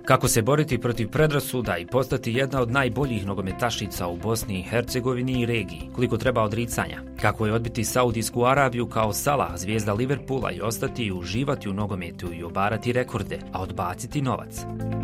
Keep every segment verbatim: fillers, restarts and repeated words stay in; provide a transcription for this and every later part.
Kako se boriti protiv predrasuda i postati jedna od najboljih nogometašica u Bosni i Hercegovini i regiji? Koliko treba odricanja? Kako je odbiti Saudijsku Arabiju kao Salah, zvijezda Liverpoola, i ostati i uživati u nogometu i obarati rekorde, a odbaciti novac?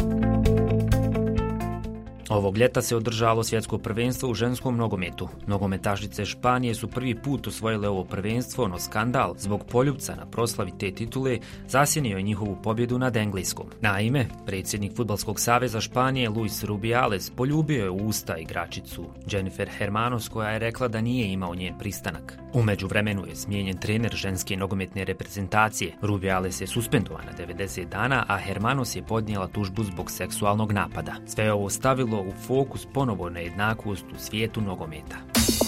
Ovog ljeta se održalo svjetsko prvenstvo u ženskom nogometu. Nogometašice Španije su prvi put osvojile ovo prvenstvo, no skandal zbog poljupca na proslavi te titule zasjenio je njihovu pobjedu nad Engleskom. Naime, predsjednik Fudbalskog saveza Španije Luis Rubiales poljubio je u usta igračicu Jennifer Hermanos, koja je rekla da nije imao njen pristanak. U međuvremenu je smijenjen trener ženske nogometne reprezentacije. Rubiales je suspendovan na devedeset dana, a Hermanos je podnijela tužbu zbog seksualnog napada. Sve je ovo stavilo u fokus ponovo nejednakost u svijetu nogometa.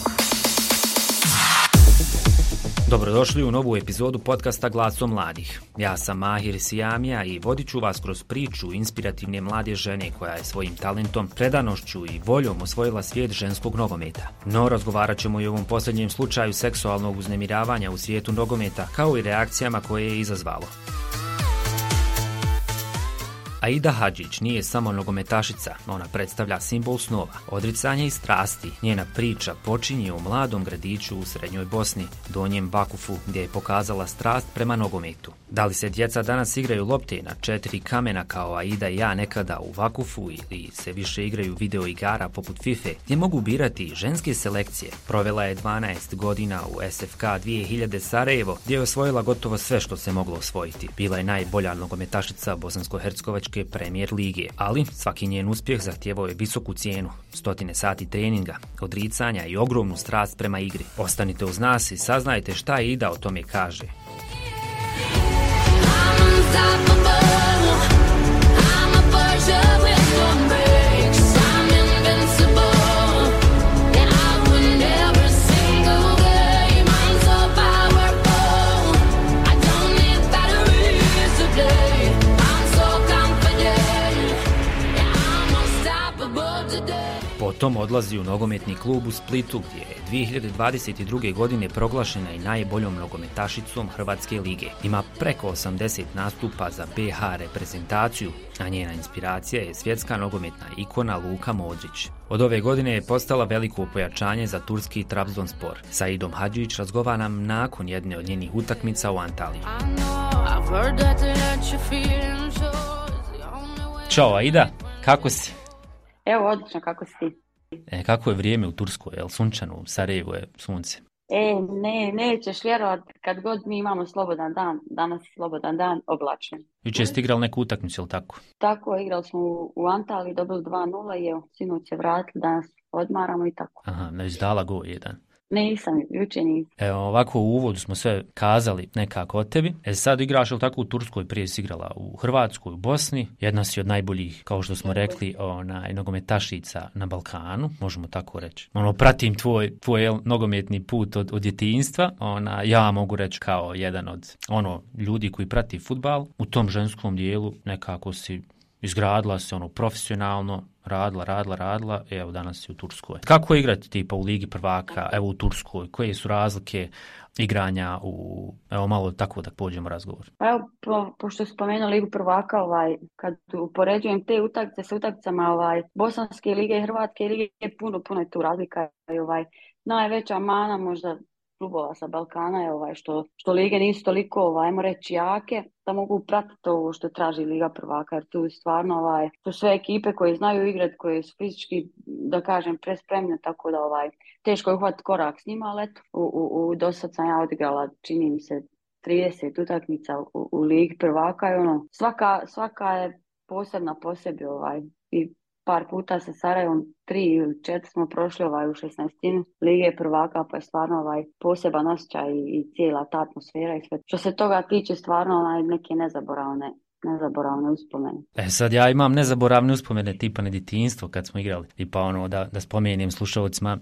Dobrodošli u novu epizodu podcasta Glasom mladih. Ja sam Mahir Sijamija i vodit ću vas kroz priču inspirativne mlade žene koja je svojim talentom, predanošću i voljom osvojila svijet ženskog nogometa. No, razgovarat ćemo i o ovom posljednjem slučaju seksualnog uznemiravanja u svijetu nogometa, kao i reakcijama koje je izazvalo. Aida Hadžić nije samo nogometašica, ona predstavlja simbol snova, odricanja i strasti. Njena priča počinje u mladom gradiću u srednjoj Bosni, Donjem Vakufu, gdje je pokazala strast prema nogometu. Da li se djeca danas igraju lopte na četiri kamena kao Aida i ja nekada u Vakufu, ili se više igraju video igara poput FIFA, gdje mogu birati ženske selekcije? Provela je dvanaest godina u S F K dvije hiljade Sarajevo, gdje je osvojila gotovo sve što se moglo osvojiti. Bila je najbolja nogometašica Bosansko-Hercegovačke Premier lige, ali svaki njen uspjeh zahtijevao je visoku cijenu, stotine sati treninga, odricanja i ogromnu strast prema igri. Ostanite uz nas i saznajte šta Aida o tome kaže. Potom odlazi u nogometni klub u Splitu, gdje je dvije hiljade dvadeset druge. godine proglašena i najboljom nogometašicom Hrvatske lige. Ima preko osamdeset nastupa za B H reprezentaciju, a njena inspiracija je svjetska nogometna ikona Luka Modrić. Od ove godine je postala veliko pojačanje za turski Trabzonspor. Sa Aidom Hadžić razgovaram nakon jedne od njenih utakmica u Antaliji. Ćao Aida, kako si? Evo, odlično, kako si ti? E, kako je vrijeme u Turskoj? Je li sunčano? U Sarajevu je sunce? E, ne, nećeš vjerovat, kad god mi imamo slobodan dan, danas je slobodan dan, oblačno. Jučer ste igrali neku utakmicu, ili tako? Tako, igrali smo u, u Antaliji, dobili dva nula i evo, sinoć se vratili, danas odmaramo i tako. Aha, ne izdala go jedan. Nisam, jučer nisam. Evo, ovako u uvodu smo sve kazali nekako o tebi. E sad igraš li tako u Turskoj, prije si igrala u Hrvatskoj, u Bosni. Jedna si od najboljih, kao što smo rekli, onaj, nogometašica na Balkanu, možemo tako reći. Ono, pratim tvoj, tvoj nogometni put od, od djetinjstva. Ona, ja mogu reći kao jedan od ono ljudi koji prati fudbal. U tom ženskom dijelu nekako si izgradila se ono profesionalno, radila, radila, radila, evo danas si u Turskoj. Kako je igrati tipa u Ligi prvaka, evo u Turskoj? Koje su razlike igranja u, evo malo tako da pođemo razgovor? Pa evo, po, pošto spomenuo Ligu prvaka, ovaj, kad upoređujem te utakmice sa utakmicama ovaj, Bosanske lige i Hrvatske lige, puno, puno je tu razlika. I, ovaj, najveća mana možda klubova sa Balkana je ovaj, što, što lige nisu toliko, ovaj, ajmo reći, jake, da mogu pratiti ovo što traži Liga prvaka, jer tu stvarno ovaj, to sve ekipe koje znaju igrati, koje su fizički, da kažem, prespremne, tako da ovaj, teško je uhvatiti korak s njima, ali eto, u, u, u dosad sam ja odigrala, čini mi se, trideset utakmica u, u Ligi prvaka i ono, svaka, svaka je posebna po sebi, ovaj, i par puta sa Sarajevom, tri ili četiri smo prošli ovaj, u šesnaestini Lige prvaka, pa je stvarno ovaj, poseban osjećaj i, i cijela ta atmosfera i sve. Što se toga tiče, stvarno onaj, neke nezaboravne, nezaboravne uspomene. E sad ja imam nezaboravne uspomene tipa na djetinjstvo kad smo igrali. Tipa ono da, da spomenem slušalcima,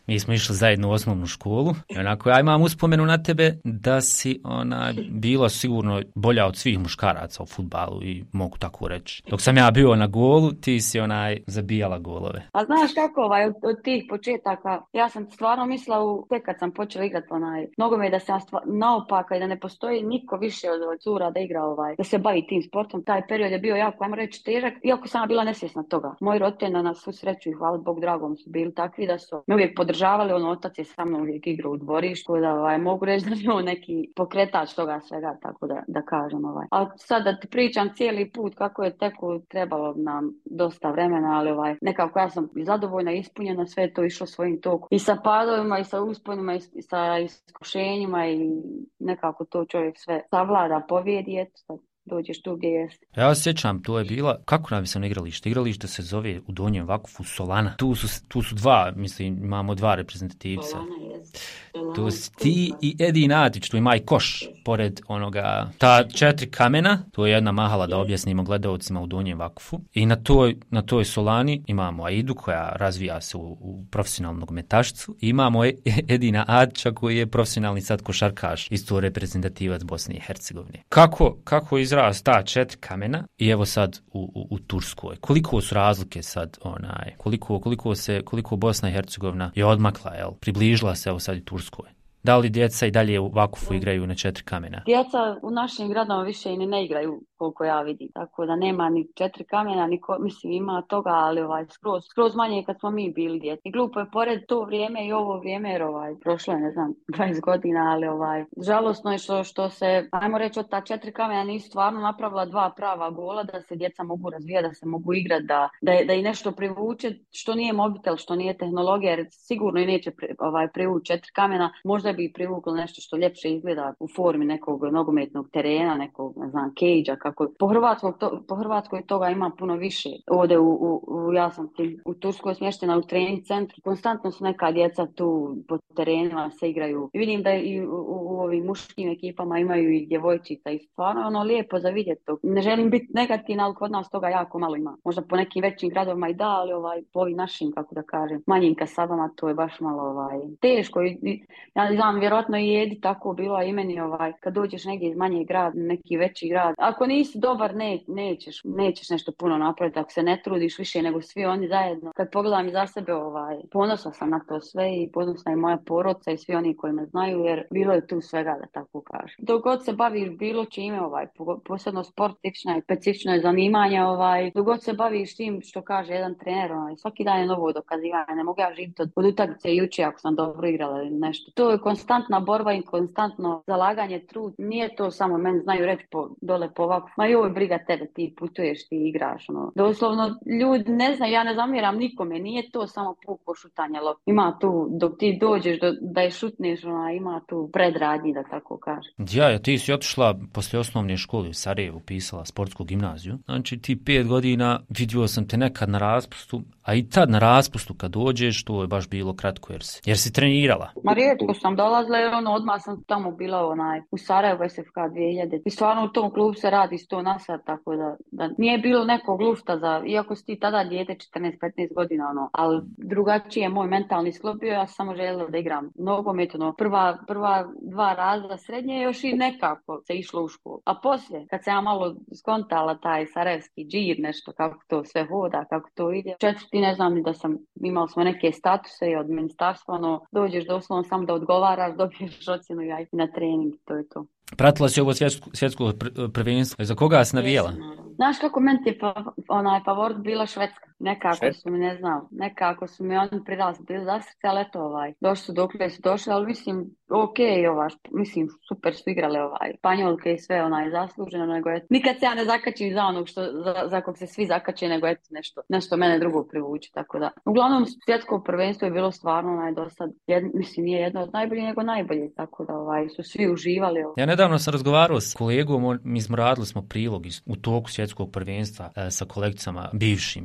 Mi smo išli zajedno u osnovnu školu i onako ja imam uspomenu na tebe da si ona bila sigurno bolja od svih muškaraca u fudbalu i mogu tako reći. Dok sam ja bio na golu, ti si onaj zabijala golove. A znaš kako ovaj, od, od tih početaka, ja sam stvarno mislila u, tek kad sam počela igrati onaj nogomet da sam stvar, naopaka i da ne postoji niko više od cura da igra ovaj, da se bavi tim sportom. Taj period je bio jako, ajmo reći, težak, iako sam bila nesvjesna toga. Moji roditelji na svu sreću i hvala Bog dragom su bili takvi da su me uvijek podržavali, ono otac je sa mnom uvijek igrao u dvorištu, da ovaj, mogu reći da je on neki pokretač toga svega, tako da, da kažem ovaj. A sad da ti pričam cijeli put kako je teko, trebalo nam dosta vremena, ali ovaj, nekako ja sam zadovoljna, ispunjena, sve to išlo svojim tokom. I sa padovima, i sa usponima, i sa iskušenjima i nekako to čovjek sve savlada, pobjedi, eto, dođeš tu gdje jeste. Ja se sjećam, to je bila, kako napisano igralište? Igralište se zove u Donjem Vakufu Solana. Tu su, tu su dva, mislim, imamo dva reprezentativca. Solana jest. To si ti i Edi Natić, tu ima i koš pored onoga, ta četiri kamena, to je jedna mahala da objasnimo gledalcima u Donjem Vakufu. I na toj, na toj Solani imamo Aidu koja razvija se u, u profesionalnu nogometašicu. I imamo Edina Adića koji je profesionalni sad košarkaš, isto reprezentativac Bosne i Hercegovine. Kako, kako izraz ta četiri kamena i evo sad u, u, u Turskoj. Koliko su razlike sad, onaj, koliko, koliko se, koliko Bosna i Hercegovina je odmakla, jel, približila se evo sad i Turskoj. Da li djeca i dalje u Vakufu igraju na četiri kamena? Djeca u našim gradovima više i ne igraju koliko ja vidim, tako da nema ni četiri kamena, ni ko, mislim ima toga, ali ovaj, skroz, skroz manje kad smo mi bili djeci. I glupo je pored to vrijeme i ovo vrijeme, jer ovaj, prošlo je, ne znam, dvadeset godina, ali ovaj, žalosno je što, što se, ajmo reći, od ta četiri kamena nisu stvarno napravila dva prava gola, da se djeca mogu razvijati, da se mogu igrati, da, da, da i nešto privuče, što nije mobitel, što nije tehnologija, jer sigurno i neće pri, ovaj, privući četiri kamena, možda bi privuklo nešto što ljepše izgleda u formi nekog nogometnog terena, nekog, ne znam, cage-a, kako po Hrvatskoj, to, po Hrvatskoj toga ima puno više. Ovdje u, u, u ja sam ti, u Turskoj smještena u trening centru, konstantno su neka djeca tu po terenima se igraju. I vidim da i u, u, u ovim muškim ekipama imaju i djevojčica i stvarno ono lijepo za vidjeti to. Ne želim biti negativna, ali kod nas toga jako malo ima. Možda po nekim većim gradovima i da, ali ovaj, po ovim našim, kako da kažem, manjim kasabama to je baš malo ovaj, teško. I, i, ja znam, vjerojatno i Edi tako bilo, a i meni ovaj, kad dođeš negdje iz manjeg grada, neki veći grad, ako nisi dobar, ne, nećeš, nećeš nešto puno napraviti, ako se ne trudiš više nego svi oni zajedno. Kad pogledam iza sebe, ovaj, ponosna sam na to sve i ponosna je moja porodica i svi oni koji me znaju, jer bilo je tu svega, da tako kažem. Dok god se baviš bilo čime, ovaj, posebno sportična i specifična zanimanja, ovaj, dok god se baviš tim što kaže jedan trener, ovaj, svaki dan je novo dokazivanje, ne mogu ja živjeti od, od utakmice juče ako sam dobro igrala ili nešto. To je konstantna borba i konstantno zalaganje, trud. Nije to samo, meni znaju reći po, dole po ovako, ma joj briga tebe, ti putuješ, ti igraš. Ono. Doslovno, ljudi ne znaju, ja ne zamjeram nikome, nije to samo puko šutanje lopte. Ima tu, dok ti dođeš do, da je šutneš, ona, ima tu predradnji, da tako kažem. Ja, ja, ti si otišla poslije osnovne škole u Sarajevu, upisala sportsku gimnaziju. Znači ti pet godina vidio sam te nekad na raspustu, a i tad na raspustu kad dođeš, to je baš bilo kratko jer si, jer si trenirala. Ma rijetko sam dolazila jer ono, odmah sam tamo bila onaj, u Sarajevu S F K dvije hiljade. I stvarno u tom klubu se radi sto na sat, tako da, da nije bilo nekog lufta za, iako si ti tada dijete četrnaest petnaest godina, ono, ali drugačije je moj mentalni sklop bio, ja sam samo željela da igram nogomet, ono, prva, prva dva razreda srednje još i nekako se išlo u školu. A poslije, kad sam ja malo skontala taj sarajevski džir, nešto, kako to sve hoda, kako to ide, četvrti ne znam ni da sam, imali smo neke statuse i od ministarstva, ono, dođeš doslovno samo da odgovaraš, dobiješ ocjenu i aj na trening, to je to. Pratila si ovo svjetsko, svjetsko prvenstvo, za koga si navijala? Znaš kako meni je fa, onaj favorit bila Švedska. Nekako Švedska? Su mi, ne znam, nekako su mi oni prirasli, bili za srce, ali eto ovaj, došli su dokle su došli, ali mislim, ok, ovaj, mislim, super su igrali ovaj, Španjolke i sve onaj zasluženo, nego je, nikad se ja ne zakačim za onog što, za, za kog se svi zakače, nego eto nešto, nešto mene drugo privuče, tako da. Uglavnom, svjetsko prvenstvo je bilo stvarno onaj dosad, jed, mislim, nije jedno od najboljih, nego najbolje, tako da ovaj, su svi uživali. Ovaj. Ja nedavno sam razgovarao s kolegom, mi smo radili smo prilog iz, u toku svjetskog prvenstva e, sa kolegicama bivšim, jel? E,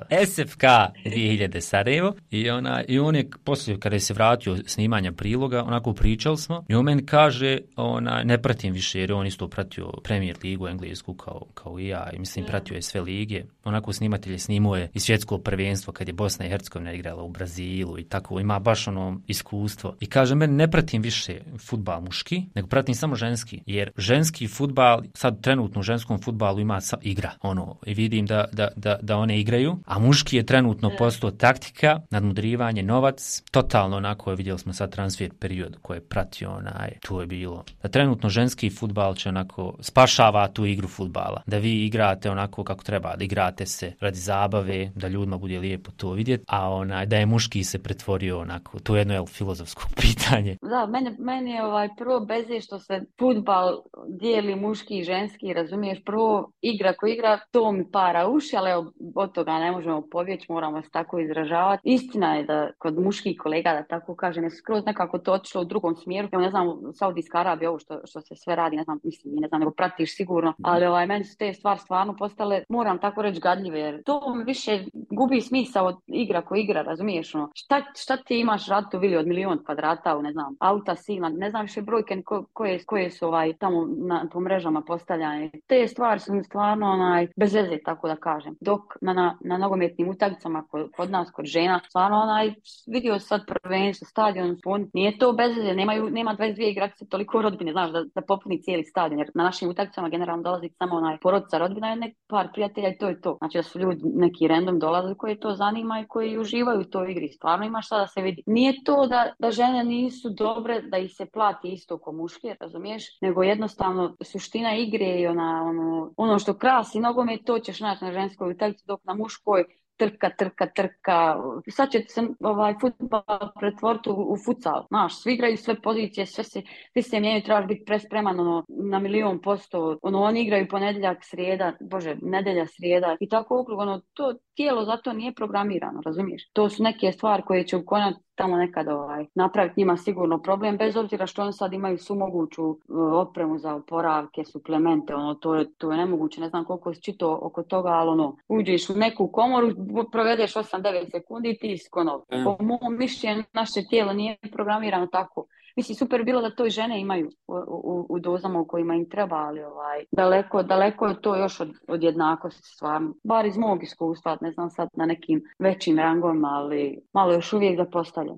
S F K dvije hiljade Sarajevo i, ona, i on je poslije kada je se vratio snimanja priloga, onako pričali smo i on meni kaže, ona, ne pratim više jer on isto pratio Premier ligu englesku kao, kao i ja i mislim pratio je sve lige, onako snimatelj je snimao je i svjetsko prvenstvo kad je Bosna i Hercegovina igrala u Brazilu i tako, ima baš ono iskustvo i kaže meni ne pratim više fudbal muški, nego pratim samo ženski, jer ženski fudbal, sad trenutno u ženskom fudbalu ima sa, igra, ono, i vidim da, da, da, da one igraju, a muški je trenutno postao taktika, nadmudrivanje, novac, totalno onako, vidjeli smo sad transfer period koji je pratio onaj, tu je bilo, da trenutno ženski fudbal će onako spašava tu igru fudbala, da vi igrate onako kako treba, da igrate se radi zabave, da ljudima bude lijepo to vidjeti, a onaj, da je muški se pretvorio onako, to je jedno je filozofsko pitanje. Da, meni, meni je ovaj, prvo beze što se fudbal dijeli muški i ženski, razumiješ, prvo igra ko igra, to mi para uši, ali evo, od toga ne možemo pobjeći, moramo se tako izražavati. Istina je da kod muških kolega, da tako kažem, je skroz nekako to otišlo u drugom smjeru. Ja ne znam, Saudijska Arabija, ovo što, što se sve radi, ne znam, mislim, ne znam, nego pratiš sigurno, ali ovaj, meni su te stvari stvarno postale, moram tako reći, gadljive, jer to mi više gubi smisao od igra ko igra, razumiješ, ono. Šta, šta ti imaš ratu vili od milion kvadrata, u, ne znam, auta, silna, ne znam više brojke ko, koje, koje su ovaj, tamo na, po mrežama postavljane. Te stvari su mi stvarno onaj, bez veze, tako da kažem. Dok na, na, na nogometnim utakmicama kod, kod nas, kod žena, stvarno onaj, vidio sad prvenstvo, stadion, pun, nije to bez veze, nemaju, nema dvadeset dvije igračice toliko rodbine, znaš, da, da popuni cijeli stadion, jer na našim utakmicama generalno dolazi samo onaj porodica rodbina i nek par prijatelja i to je to. Znači da su ljudi neki random dolaze koji to zanima i koji uživaju u toj igri. Stvarno ima šta da se vidi. Nije to da, da žene nisu dobre, da ih se plati isto ko muške, razumiješ, nego jednostavno suština igre i ona, ono, ono što krasi nogomet, to ćeš naći na ženskoj utakmici, dok na muškoj trka, trka, trka. Sad će se ovaj fudbal pretvoriti u, u futsal. Znaš, svi igraju sve pozicije, sve se, svi se mijenjaju, trebaš biti prespreman ono, na milion posto. Ono, oni igraju ponedjeljak, srijeda, bože, nedjelja, srijeda i tako ukrug. Ono, to tijelo zato nije programirano, razumiješ? To su neke stvari koje će u konačnici tamo nekad ovaj, napraviti njima sigurno problem, bez obzira što oni sad imaju svu moguću uh, opremu za oporavke, suplemente, ono, to je, to je nemoguće, ne znam koliko si čitao oko toga, ali ono, uđeš u neku komoru, provedeš osam devet sekundi i ti iskono. Mm. Po mom mišljenju, naše tijelo nije programirano tako. Mislim, super bilo da to i žene imaju u, u, u dozama u kojima im treba, ali ovaj, daleko, daleko je to još od, od jednakosti stvarno. Bar iz mog iskustva, ne znam sad na nekim većim rangovima, ali malo još uvijek zapostavljam.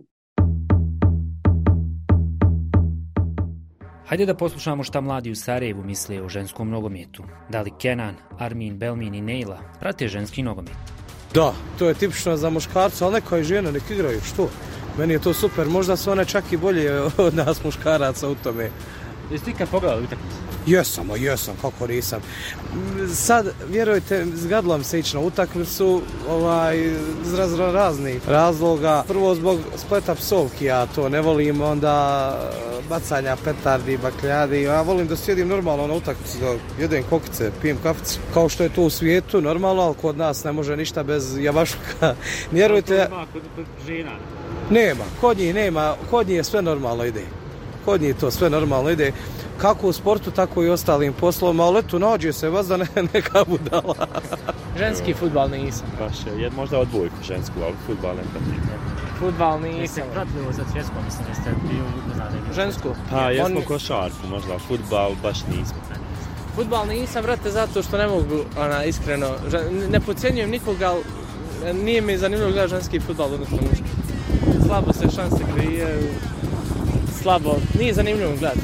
Hajde da poslušamo šta mladi u Sarajevu misle o ženskom nogometu. Da li Kenan, Armin, Belmin i Neila prate ženski nogomet? Da, to je tipično za muškarca, ali neko je žena, nek igraju, što? Meni je to super, možda su one čak i bolje od nas muškaraca u tome. Jesi ti kad pogledali utakmicu? Jesam, a jesam, kako nisam. Sad, vjerujte, zgadilo mi se ići na utakmicu ovaj, iz raznih razloga. Prvo zbog spleta psovki, ja to ne volim, onda bacanja petardi, bakljadi. Ja volim da sjedim normalno na utakmici, da jedem kokice, pijem kaficu. Kao što je to u svijetu, normalno, ali kod nas ne može ništa bez javašuka. Vjerujte... Kod žena? Nema, kod njih nema, kod njih je sve normalno ide. Kod njih to sve normalno ide. Kako u sportu, tako i ostalim poslovima, ali eto, nađe se vas da ne, neka budala. Ženski fudbal nisam. Baš je, možda odbojku žensku, ali fudbal ne pratim. Fudbal nisam. Jeste pratili za svjetsko, mislim, jeste bio upoznali. Žensku? Pa, jesmo On... košarku, možda, fudbal baš nismo. Fudbal nisam, vrate, zato što ne mogu, ona, iskreno, ne podcjenjujem nikoga, ali nije mi zanimljivo gledati ženski fudbal, odnosno muški. Slabo se šanse krije, slabo, nije zanimljivo gledati.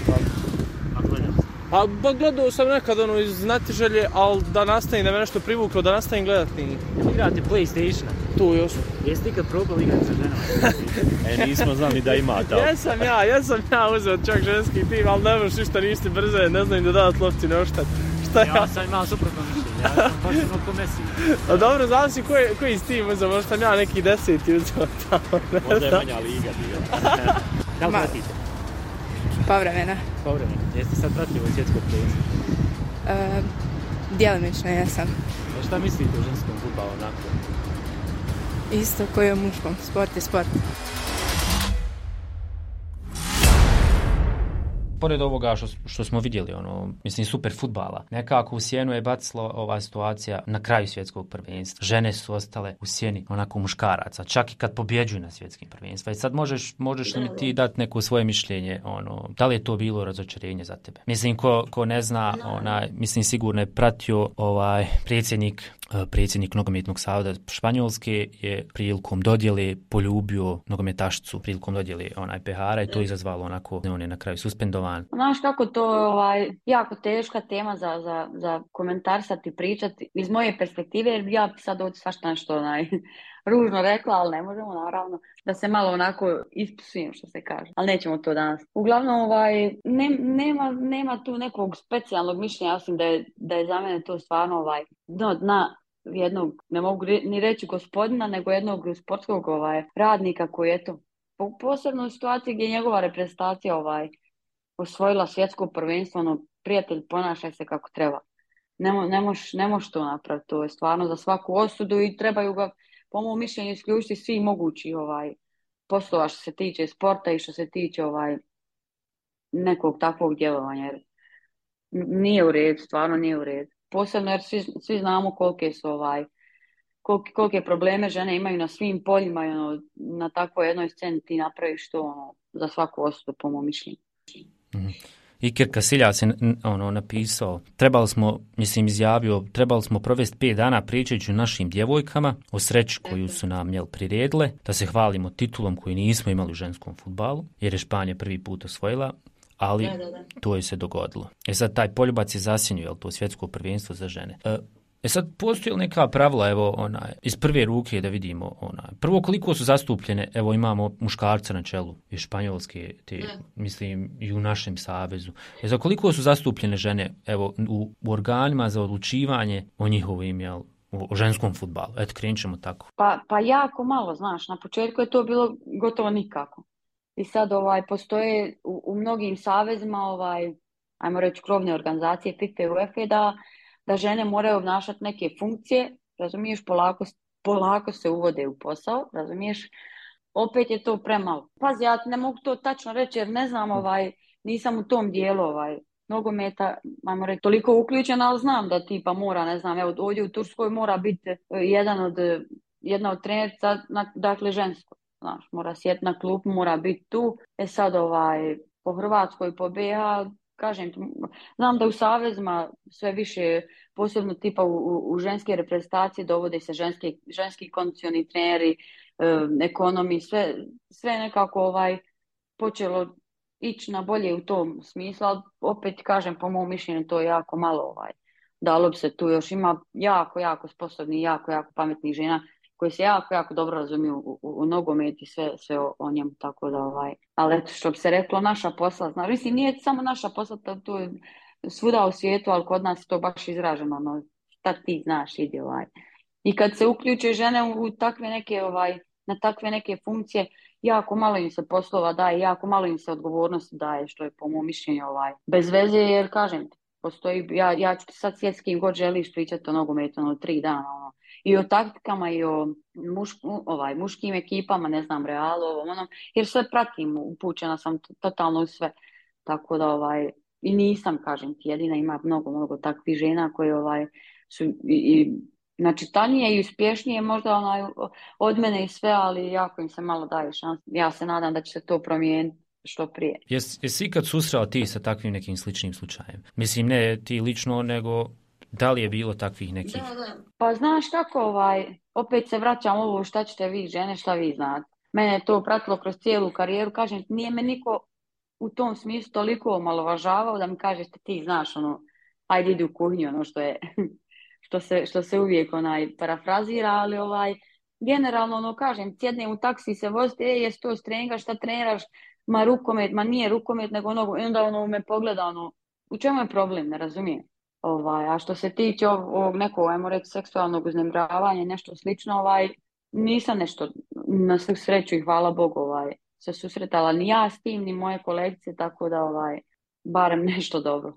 Pa gledao sam nekad ono iz znatiželje, ali da nastavim, da me nešto privuklo, da nastavim gledati nije. Igrate PlayStation? Tu još. Jeste ikad probali igrati sa ženama? E, nismo znali da ima tamo. Jesam ja, jesam ja uzeo čak ženski tim, ali ne možeš ništa, niste brze, ne znam im da davat lopci, ne oštat. Šta ja? Ja sam imao suprotno mišljenje, ja sam baš ono ko Messi. A dobro, znam si koji, koji s tim uzeo, možda sam ja neki deseti uzeo tamo, ne znam. Možda je manja liga bio. Da li pratite? Povremena. Povremena. Jeste sad pratili ovo svjetsko prvenstvo? Uh, djelomično jesam. A šta mislite o ženskom fudbalu onako? Isto koji o muškom. Sport je sport. pored ovoga što, što smo vidjeli, ono, mislim, super fudbala, nekako u sjenu je bacila ova situacija na kraju svjetskog prvenstva. Žene su ostale u sjeni onako muškaraca, čak i kad pobjeđuju na svjetskim prvenstvima. I sad možeš, možeš li mi ti dati neko svoje mišljenje, ono, da li je to bilo razočarenje za tebe? Mislim, ko, ko ne zna, onaj, mislim, sigurno je pratio ovaj predsjednik predsjednik nogometnog saveza Španjolske je prilikom dodjele poljubio nogometašicu prilikom dodjele onaj pehara i to je izazvalo onako, on je na kraju suspendovan. Znaš kako to je ovaj, jako teška tema za, za, za komentarsati, pričati iz moje perspektive, jer ja bi sad ovdje svašta nešto onaj, ružno rekla, ali ne možemo naravno da se malo onako ispisujem, što se kaže. Ali nećemo to danas. Uglavnom, ovaj, ne, nema, nema tu nekog specijalnog mišljenja, osim da je, da je za mene to stvarno ovaj, dno dna jednog, ne mogu ni reći gospodina, nego jednog sportskog ovaj, radnika koji je to posebno u situaciji gdje je njegova reprezentacija ovaj, osvojila svjetsko prvenstvo, ono, prijatelj, ponašaj se kako treba. Ne, mo, ne, moš, ne moš to napraviti, to je stvarno za svaku osudu i trebaju ga, po mom mišljenju, isključiti svi mogući ovaj, poslova što se tiče sporta i što se tiče ovaj, nekog takvog djelovanja. Jer nije u redu, stvarno nije u redu. Posebno jer svi, svi znamo kolike su ovaj, kolike, kolike probleme žene imaju na svim poljima i ono, na takvoj jednoj sceni ti napraviš to ono, za svaku osudu, po mom mišljenju. Mm-hmm. Iker Casillas je ono, napisao, trebali smo, mislim izjavio, trebali smo provesti pet dana pričajući o našim djevojkama, o sreći koju su nam jel priredile, da se hvalimo titulom koju nismo imali u ženskom fudbalu, jer je Španija prvi put osvojila, ali da, da, da. to je se dogodilo. E sad taj poljubac je zasjenio, jel to svjetsko prvenstvo za žene. E, E sad, postoji li neka pravila, evo, onaj, iz prve ruke da vidimo, onaj, prvo koliko su zastupljene, evo imamo muškarca na čelu iz Španjolske, te, mm. mislim, i u našem savezu. E za koliko su zastupljene žene, evo, u, u organima za odlučivanje o njihovim, jel, o ženskom fudbalu? Eto, krenut ćemo tako. Pa, pa jako malo, znaš, na početku je to bilo gotovo nikako. I sad, ovaj, postoje u, u mnogim savezima, ovaj, ajmo reći, krovne organizacije, FIFA i UEFA, da da žene moraju obnašati neke funkcije, razumiješ, polako, polako se uvode u posao, razumiješ, opet je to premalo. Pazi, ja ne mogu to tačno reći jer ne znam, ovaj, nisam u tom dijelu ovaj, nogometa, ajmo reći, toliko uključena, ali znam da tipa mora, ne znam, evo, ovdje u Turskoj mora biti jedan od, jedna od trenerica, dakle žensko, znaš, mora sjeti na klupu, mora biti tu, e sad ovaj, po Hrvatskoj, po B iH, kažem, znam da u savezima sve više, posebno tipa u, u ženske reprezentacije dovode se ženski, ženski kondicioni treneri, eh, ekonomi, sve, sve nekako ovaj, počelo ići na bolje u tom smislu, ali opet kažem, po mom mišljenju to je jako malo ovaj. Dalo bi se tu još, ima jako, jako sposobni, jako, jako pametnih žena koji se jako, jako dobro razumiju u, u, u nogomet i sve, sve o, o njemu, tako da ovaj, ali eto što bi se reklo, naša posla, znači, mislim, nije samo naša posla, to, to je svuda u svijetu, ali kod nas je to baš izraženo, ono, šta ti znaš, ide ovaj. I kad se uključuje žene u, u takve neke, ovaj, na takve neke funkcije, jako malo im se poslova daje, jako malo im se odgovornosti daje, što je po mom mišljenju ovaj, bez veze, jer kažem ti, postoji, ja, ja ću ti sad sjeti s kim god želiš pričati o nogometu, ono, tri dana, ono, i o taktikama i o muš, ovaj, muškim ekipama, ne znam, Realu, ono, jer sve pratim, upućena sam totalno u sve, tako da, ovaj, i nisam, kažem ti, jedina, ima mnogo, mnogo takvih žena koje, ovaj, su i, i znači, tanije i uspješnije možda onaj, od mene i sve, ali jako im se malo daje šans. Ja se nadam da će se to promijeniti što prije. Jes, jesi ikad susreo ti sa takvim nekim sličnim slučajem? Mislim, ne ti lično, nego da li je bilo takvih nekih? Da, da. Pa znaš kako, ovaj, opet se vraćam ovo šta ćete vi žene, šta vi znate. Mene je to pratilo kroz cijelu karijeru, kažem, nije me niko u tom smislu toliko omalovažavao da mi kažete ti znaš, ono, ajde idi u kuhinju, ono što je... Što se, što se uvijek onaj parafrazira, ali ovaj, generalno ono kažem, sjednem u taksi se vozite, e, jes to strenga, šta treniraš, ma rukomet, ma nije rukomet, nego ono, i onda ono me pogleda, ono, u čemu je problem, ne razumijem. Ovaj, a što se tiče ovog nekog, ajmo reći, seksualnog uznemiravanja, nešto slično, ovaj, nisam nešto, na svu sreću i hvala Bogu, ovaj, se susretala ni ja s tim, ni moje kolegice, tako da, ovaj, barem nešto dobro.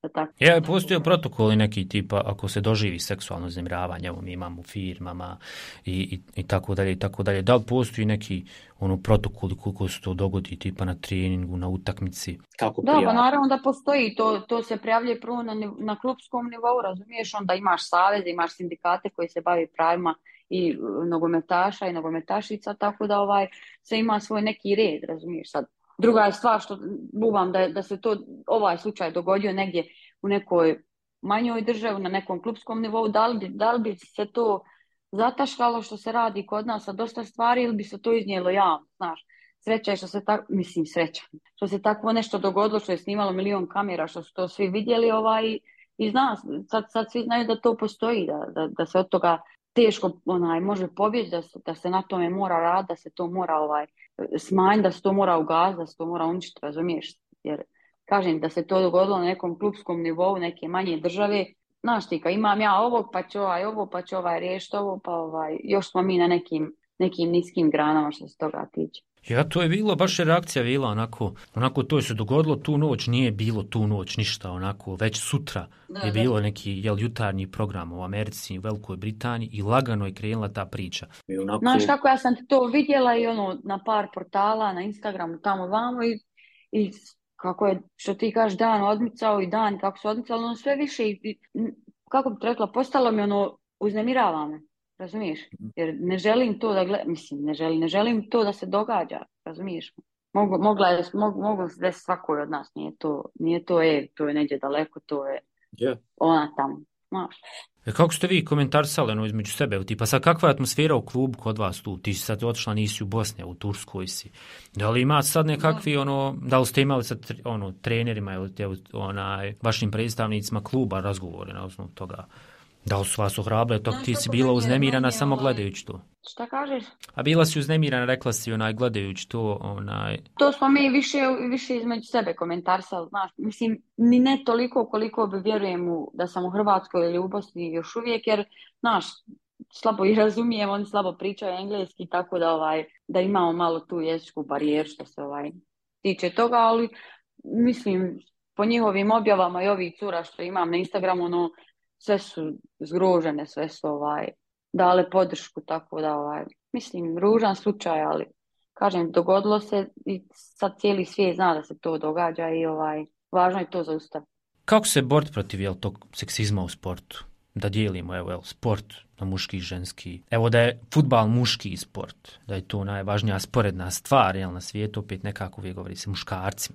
Da tako. Ja, postoje protokoli neki tipa ako se doživi seksualno uznemiravanje, evo mi imamo u firmama i, i, i tako dalje i tako dalje. Da li postoji neki ono protokoli koliko se to dogodi tipa na treningu, na utakmici? Kako Da, pa prijaviti? naravno da postoji, to, to se prijavljuje prvo na, niv- na klupskom nivou, razumiješ, onda imaš savez, imaš sindikate koji se bavi pravima i uh, nogometaša i nogometašica, tako da ovaj se ima svoj neki red, razumiješ sad. Druga je stvar što bubam da, da se to ovaj slučaj dogodio negdje u nekoj manjoj državi, na nekom klupskom nivou, da li bi, da li bi se to zataškalo što se radi kod nas sa dosta stvari ili bi se to iznijelo javno, znaš. Sreća je što se tako, mislim sreća, što se takvo nešto dogodilo, što je snimalo milion kamera, što su to svi vidjeli ovaj, i zna, sad, sad svi znaju da to postoji, da, da, da se od toga teško onaj, može pobjeći, da se, da se na tome mora raditi, da se to mora ovaj, smanjiti, da se to mora ugasiti, da se to mora uništiti, razumiješ? Jer, kažem, da se to dogodilo na nekom klupskom nivou, neke manje države, znaš ti, kad imam ja ovog, pa će ovaj ovo, pa će ovaj riješiti ovo, pa ovaj, još smo mi na nekim, nekim niskim granama što se toga tiče. Ja, to je bilo, baš je reakcija bila onako, onako to je se dogodilo tu noć, nije bilo tu noć ništa onako, već sutra Da, je da. bilo neki jel, jutarnji program u Americi i u Velikoj Britaniji i lagano je krenula ta priča. I onako, Znaš kako ja sam to vidjela i ono na par portala, na Instagramu, tamo vamo i, i kako je, što ti kažeš, dan odmicao i dan kako se odmicalo, ono sve više i, i m, kako bi ti rekla, postalo mi ono, uznemirava me, razumiješ? Jer ne želim to da gledam, mislim, ne želim, ne želim to da se događa, razumiješ? Mogu, mogla je, mogu, mogu se desiti svakoj od nas, nije to, nije to, e, to je negdje daleko, to je je. ona tamo, znaš. E, kako ste vi komentarisali ono, između sebe? Tipa sad kakva je atmosfera u klubu kod vas tu? Ti si sad otišla, nisi u Bosni, u Turskoj si. Da li ima sad nekakvi, ono, da li ste imali sa tre- ono, trenerima ili te, onaj, vašim predstavnicima kluba razgovore na osnovu toga? Da li su vas ohrabrile? Tog ti si bila uznemirana samo gledajući to. Šta kažeš? A bila si uznemirana, rekla si onaj gledajući to, onaj... To smo mi više, više između sebe komentarisali, znaš, mislim, ni ne toliko koliko bi vjerujem u, da sam u Hrvatskoj ili u Bosni još uvijek, jer, znaš, slabo i razumijem, oni slabo pričaju engleski, tako da, ovaj, da imamo malo tu jezičku barijeru što se ovaj, tiče toga, ali mislim, po njihovim objavama i ovih cura što imam na Instagramu, ono, sve su zgrožene, sve su ovaj, dale podršku, tako da, ovaj, mislim, ružan slučaj, ali kažem, dogodilo se i sad cijeli svijet zna da se to događa i ovaj, važno je to zaustaviti. Kako se boriti protiv jel, tog seksizma u sportu? Da dijelimo, evo, jel, sport na muški i ženski. Evo da je fudbal muški sport, da je to najvažnija sporedna stvar, jel, na svijetu, opet nekako uvijek govori se muškarcima.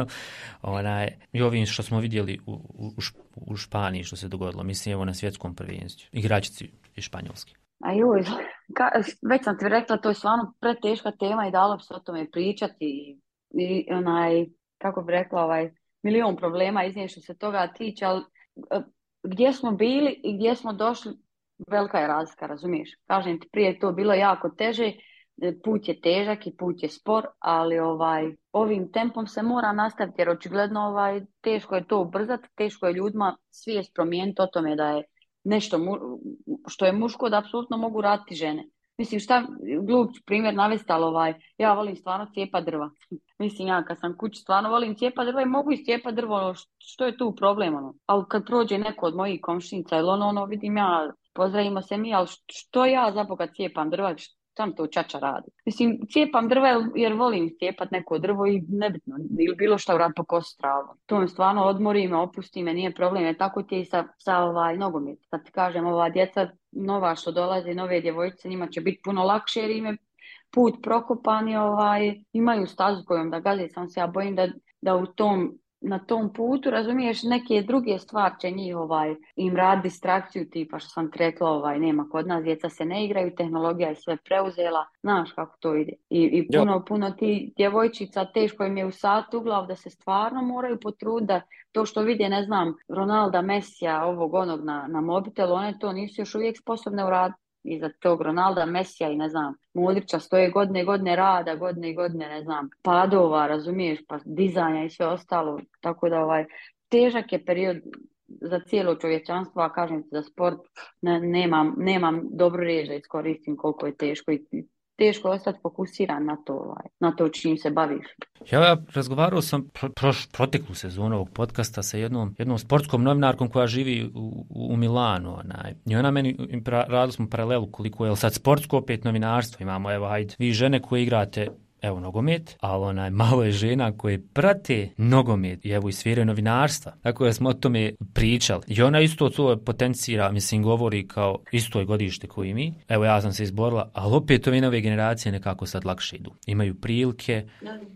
Onaj, i ovim što smo vidjeli u, u, u Španiji što se dogodilo, mislim, evo na svjetskom prvenstvu, igračici iz Španjolske. A joj, ka, već sam ti rekla, to je stvarno preteška tema i dalo bi se o tome pričati i, i onaj, kako bi rekla, ovaj, milion problema iznije što se toga tiče, ali e, gdje smo bili i gdje smo došli, velika je razlika, razumiješ? Kažem ti, prije je to bilo jako teže, e, put je težak i put je spor, ali ovaj, ovim tempom se mora nastaviti jer očigledno ovaj, teško je to ubrzati, teško je ljudima svijest promijeniti o tome da je nešto mu, što je muško da apsolutno mogu raditi žene. Mislim, šta, glup primjer navesti, ali ovaj, ja volim stvarno cijepa drva. Mislim, ja kad sam kući stvarno volim cijepa drva i mogu iscijepa drvo, ono, što je tu problem, ono. Ali kad prođe neko od mojih komšinica ili ono, ono, vidim ja, pozdravimo se mi, ali što ja za Boga cijepam drva, sam to čača radi. Mislim, cijepam drva jer volim cijepat neko drvo i nebitno, ili bilo šta urad po kosu travu. To me stvarno odmori me, opusti me, nije problem, jer tako ti je i sa, sa ovaj, nogomet. Sad ti kažem, ova djeca nova što dolaze, nove djevojčice, njima će biti puno lakše jer im je put prokopan i ovaj, imaju stazu kojom da gaze, samo se ja bojim da, da u tom na tom putu, razumiješ, neke druge stvari će njih ovaj, im rad distrakciju tipa što sam ti rekla, ovaj, nema kod nas, djeca se ne igraju, tehnologija je sve preuzela, znaš kako to ide. I, i puno, ja. puno ti djevojčica, teško im je u sat u glav da se stvarno moraju potruditi da to što vide, ne znam, Ronalda, Messija, ovog onog na, na mobitelu, one to nisu još uvijek sposobne uraditi. Iza tog Ronalda, Messija i ne znam, Modrića stoje godine i godine rada, godine i godine, ne znam, padova, razumiješ, pa dizanja i sve ostalo, tako da ovaj, težak je period za cijelo čovječanstvo, a kažem ti za sport, ne, nemam, nemam dobru riječ da iskoristim koliko je teško i teško je ostati fokusiran na to, ovaj, na to čim se baviš. Ja razgovarao sam pro, proš, proteklu sezonu ovog podcasta sa jednom, jednom sportskom novinarkom koja živi u, u Milanu. Onaj. I ona meni, pra, radili smo paralelu koliko je sad sportsko opet novinarstvo. Imamo, evo, hajde, vi žene koje igrate evo nogomet, ali onaj malo je žena koje prate nogomet i evo i sfere novinarstva. Tako da smo o tome pričali. I ona isto to potencira, mislim, govori kao isto je godište koji i mi. Evo ja sam se izborila, ali opet ove nove generacije nekako sad lakše idu. Imaju prilike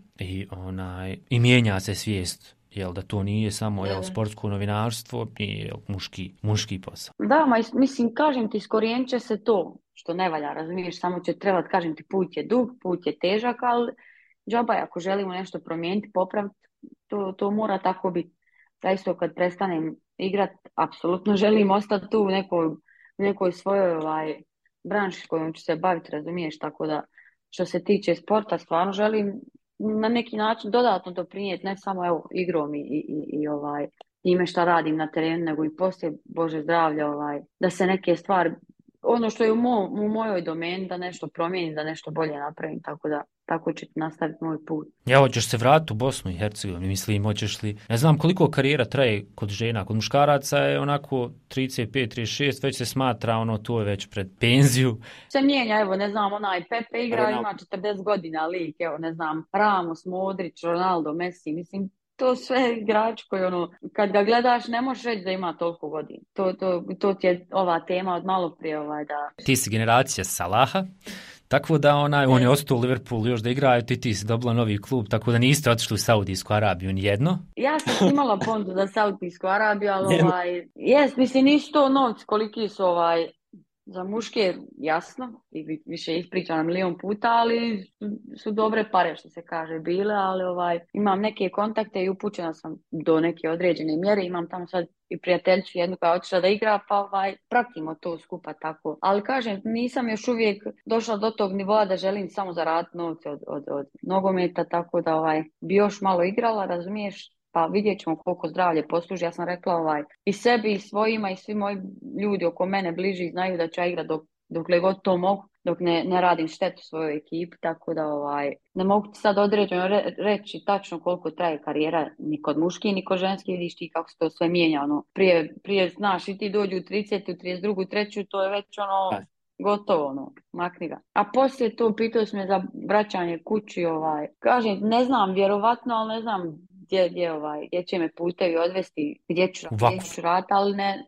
i onaj i mijenja se svijest. Jel da to nije samo jel, sportsko novinarstvo i jel, muški, muški posao. Da, ma, mislim, kažem ti, iskorijenit će se to što ne valja, razumiješ, samo će trebati, kažem ti, put je dug, put je težak, ali džaba je, ako želimo nešto promijeniti, popraviti, to, to mora tako biti. Ja isto kad prestanem igrat, apsolutno želim ostati tu u nekoj, u nekoj svojoj ovaj, branši kojom ću se baviti, razumiješ, tako da što se tiče sporta, stvarno želim na neki način dodatno doprinijeti, ne samo evo, igrom i, i, i ovaj, time šta radim na terenu, nego i poslije, Bože zdravlja, ovaj, da se neke stvari, ono što je u, mo, u mojoj domeni, da nešto promijenim, da nešto bolje napravim, tako da tako će nastaviti moj put. Ja, hoćeš se vratiti u Bosnu i Hercegovinu, mislim, hoćeš li, ne znam koliko karijera traje kod žena, kod muškaraca je onako trideset pet trideset šest, već se smatra, ono, to je već pred penziju. Se mijenja, evo, ne znam, onaj Pepe igra, ima četrdeset godina lik, evo, ne znam, Ramos, Modrić, Ronaldo, Messi, mislim, to sve igrač koji, ono, kad ga gledaš, ne možeš reći da ima toliko godina. To, to, to ti je ova tema od malo prije, ovaj, da... Ti si generacija Salaha, tako da onaj, on je ostao u Liverpoolu još da igraju, ti ti si dobila novi klub, tako da niste otišli u Saudijsku Arabiju nijedno. Ja sam imala pondu za Saudijsku Arabiju, ali ovaj, jes, mislim, nisu to novci koliki su ovaj, za muške, jasno, i više ispričam milion puta, ali su dobre pare, što se kaže, bile, ali ovaj, imam neke kontakte i upućena sam do neke određene mjere, imam tamo sad i prijateljicu jednu koja je otišla da igra, pa ovaj, pratimo to skupa tako. Ali kažem, nisam još uvijek došla do tog nivoa da želim samo zaraditi novce od, od, od nogometa, tako da ovaj, bi još malo igrala, razumiješ? Pa vidjet ćemo koliko zdravlje posluži. Ja sam rekla ovaj, i sebi i svojima i svi moji ljudi oko mene bliži znaju da ću ja igrati dok, dokle god to mogu, dok ne, ne radim štetu svojoj ekipi, tako da ovaj, ne mogu ti sad određeno re, reći tačno koliko traje karijera ni kod muški ni kod ženski, vidiš ti kako se to sve mijenja. Ono. Prije, prije znaš i ti dođu u trideset, u trideset dva, treću, to je već ono... gotovo, ono, makni ga. A poslije to pitao sam me za vraćanje kući, ovaj, kažem, ne znam, vjerovatno, ali ne znam gdje, gdje, ovaj, gdje će me putevi odvesti, gdje ću, gdje ću rati, ali ne,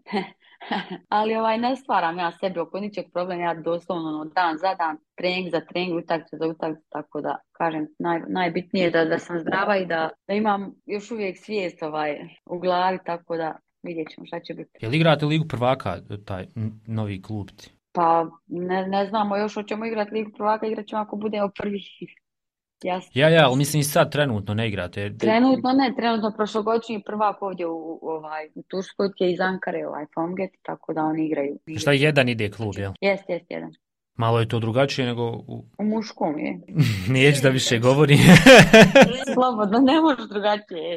ali ovaj, ne stvaram ja sebi oko ničeg problem, ja doslovno ono, dan za dan, trening za trening, utakmica za utakmicu, tako da, kažem, naj, najbitnije je da, da sam zdrava i da, da imam još uvijek svijest ovaj, u glavi, tako da vidjet ćemo šta će biti. Je li igrate Ligu prvaka, taj novi klub ti? Pa ne, ne znamo još hoćemo igrati Ligu prvaka, igrat ćemo ako budemo prvi. Jasno. Ja, ja, ali mislim i sad trenutno ne igrate. Trenutno ne, trenutno prošlogodišnji prvak ovdje u, u, ovaj, u Turskoj je iz Ankare, ovaj Fomget, tako da oni igraju. Šta jedan ide klub, jel? Jest, jest, jedan. Malo je to drugačije nego... U, u muškom je. Neću da više govorim. Slobodno, ne možeš drugačije.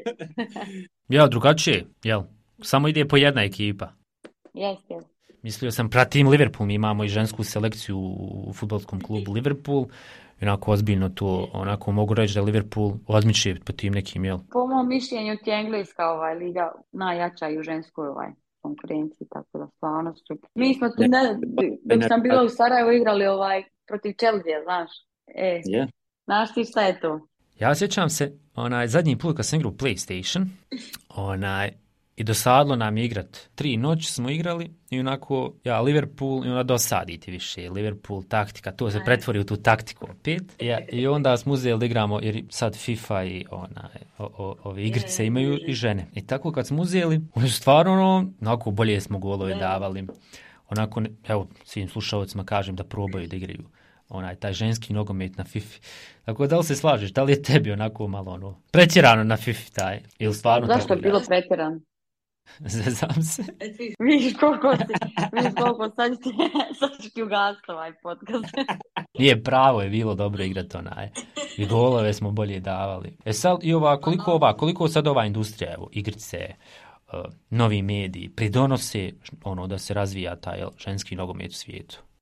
Ja, drugačije, jel? Samo ide po jedna ekipa. Jest, jest. Mislio sam, pratim Liverpool, mi imamo i žensku selekciju u fudbalskom klubu Liverpool, onako ozbiljno to, onako mogu reći da Liverpool odmiče po tim nekim, jel? Po mom mišljenju ti je engleska ovaj, liga najjača i u ženskoj ovaj, konkurenciji, tako da stvarno su. Mi smo tu, ne, dok sam bila u Sarajevu igrali ovaj, protiv Chelsea, znaš, e, yeah. Znaš ti šta je to? Ja sjećam se, onaj, zadnji put kad sam igrao PlayStation, onaj, i dosadlo nam je igrat. Tri noći smo igrali i onako, ja, Liverpool, i onda dosaditi više. Liverpool, taktika, to se pretvori u tu taktiku opet. Ja, i onda smo uzeli da igramo, jer sad FIFA i ona, o, o, ove igrice imaju i žene. I tako kad smo uzeli, oni su stvarno, ono, onako bolje smo golove davali. Onako, evo, svim slušalcima kažem da probaju da igraju onaj, taj ženski nogomet na FIFA. Tako da li se slažeš, da li je tebi onako malo ono, pretjerano na FIFA taj? Ili stvarno zašto je bilo pretjerano? Zezam se. Viš koliko si, viš koliko sad ti, sad ti ugasiti ovaj podcast. Nije, pravo je bilo dobro igrati onaj. I golove smo bolje davali. E sad, i ova, koliko ova, koliko sad ova industrija, evo, igrice, uh, novi mediji, pridonose ono da se razvija taj ženski nogomet u svijetu?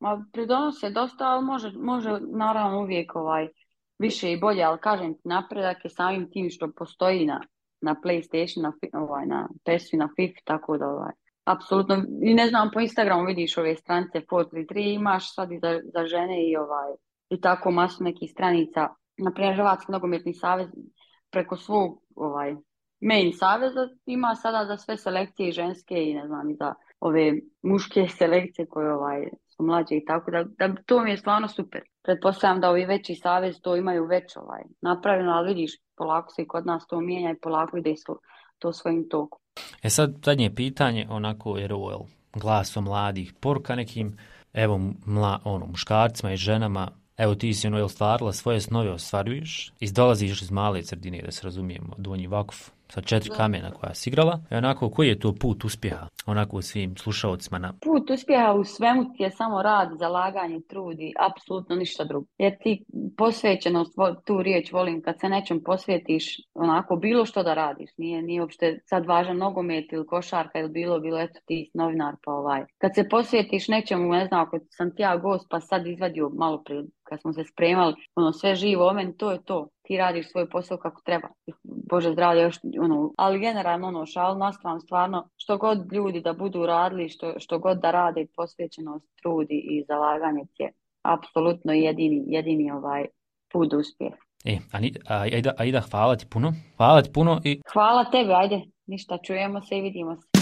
Ma, pridonose dosta, ali može, može naravno uvijek ovaj, više i bolje, ali kažem ti, napredak je samim tim što postoji na, na PlayStation, na, ovaj, na P E S-u i na FIFA, tako da ovaj, apsolutno, i ne znam, po Instagramu vidiš ove stranice četiri tri tri, imaš sad i za, za žene i ovaj, i tako masu nekih stranica, naprimjer Hrvatski nogometni savez preko svog ovaj, main saveza ima sada za sve selekcije i ženske i ne znam, i za ove muške selekcije koje ovaj, su mlađe i tako da, da to mi je stvarno super. Pretpostavljam da ovi veći savez to imaju već ovaj, napravljeno, ali vidiš, polako se i kod nas to mijenja i polako ide to, to svojim tokom. E sad, zadnje pitanje, onako, jer ovo je glasom mladih, poruka nekim, evo, mla, ono, muškarcima i ženama, evo ti si ono, jel stvarila svoje snove, ostvaruješ, izdolaziš iz male sredine, da se razumijemo, Donji Vakuf, sa četiri kamena koja si igrala. I onako, koji je to put uspjeha, onako svim slušalcima? Na... Put uspjeha u svemu ti je samo rad, zalaganje, trud i apsolutno ništa drugo. Jer ti posvećenost, tu riječ volim, kad se nečem posvjetiš, onako bilo što da radiš, nije, nije uopšte sad važan nogomet ili košarka ili bilo, bilo, eto ti novinar pa ovaj. Kad se posvjetiš nečemu, ne znam, ako sam ti ja gost pa sad izvadio malo prije, kad smo se spremali, ono sve živo o meni, to je to. Ti radiš svoj posao kako treba. Bože zdravlje, još, ono, ali generalno, ono, šal nastavam stvarno, što god ljudi da budu radili, što, što god da rade, posvećenost, trudi i zalaganje je apsolutno jedini, jedini ovaj put do uspjeha. E, Aida, Aida, hvala ti puno. Hvala ti puno i... Hvala tebi, ajde, ništa, čujemo se i vidimo se.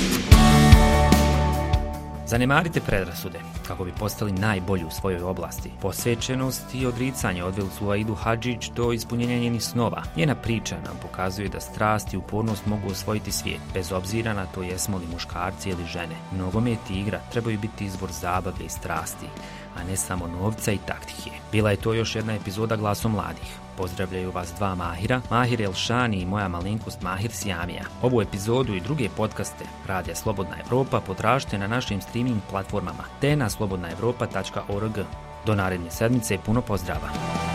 Zanemarite predrasude kako bi postali najbolji u svojoj oblasti. Posvećenost i odricanje odveli su Aidu Hadžić do ispunjenja njenih snova. Njena priča nam pokazuje da strast i upornost mogu osvojiti svijet, bez obzira na to jesmo li muškarci ili žene. Nogomet i igra trebaju biti izvor zabave i strasti, a ne samo novca i taktike. Bila je to još jedna epizoda Glasom mladih. Pozdravljaju vas dva Mahira, Mahir Elšani i moja malenkost Mahir Sjamija. Ovu epizodu i druge podcaste Radija Slobodna Evropa potražite na našim streaming platformama te na slobodna evropa tačka org. Do naredne sedmice puno pozdrava.